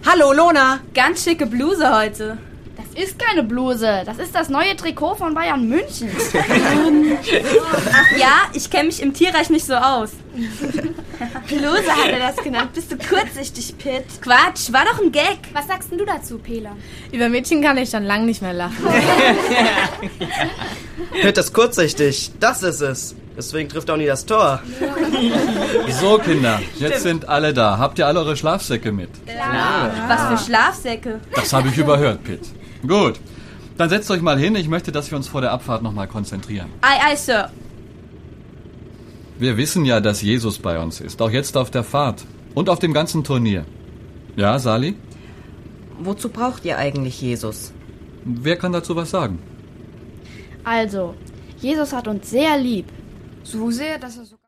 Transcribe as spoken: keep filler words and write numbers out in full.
Hallo, Lona. Ganz schicke Bluse heute. Das ist keine Bluse, das ist das neue Trikot von Bayern München. Ach ja, ich kenne mich im Tierreich nicht so aus. Bluse hat er das genannt. Bist du kurzsichtig, Pitt? Quatsch, war doch ein Gag. Was sagst denn du dazu, Pela? Über Mädchen kann ich schon lang nicht mehr lachen. Pitt ist kurzsichtig, das ist es. Deswegen trifft er auch nie das Tor. So, Kinder, jetzt sind alle da. Habt ihr alle eure Schlafsäcke mit? Klar. Was für Schlafsäcke. Das habe ich überhört, Pitt. Gut, dann setzt euch mal hin. Ich möchte, dass wir uns vor der Abfahrt nochmal konzentrieren. Ei, ei, Sir. Wir wissen ja, dass Jesus bei uns ist, auch jetzt auf der Fahrt und auf dem ganzen Turnier. Ja, Sali? Wozu braucht ihr eigentlich Jesus? Wer kann dazu was sagen? Also, Jesus hat uns sehr lieb. So sehr, dass er so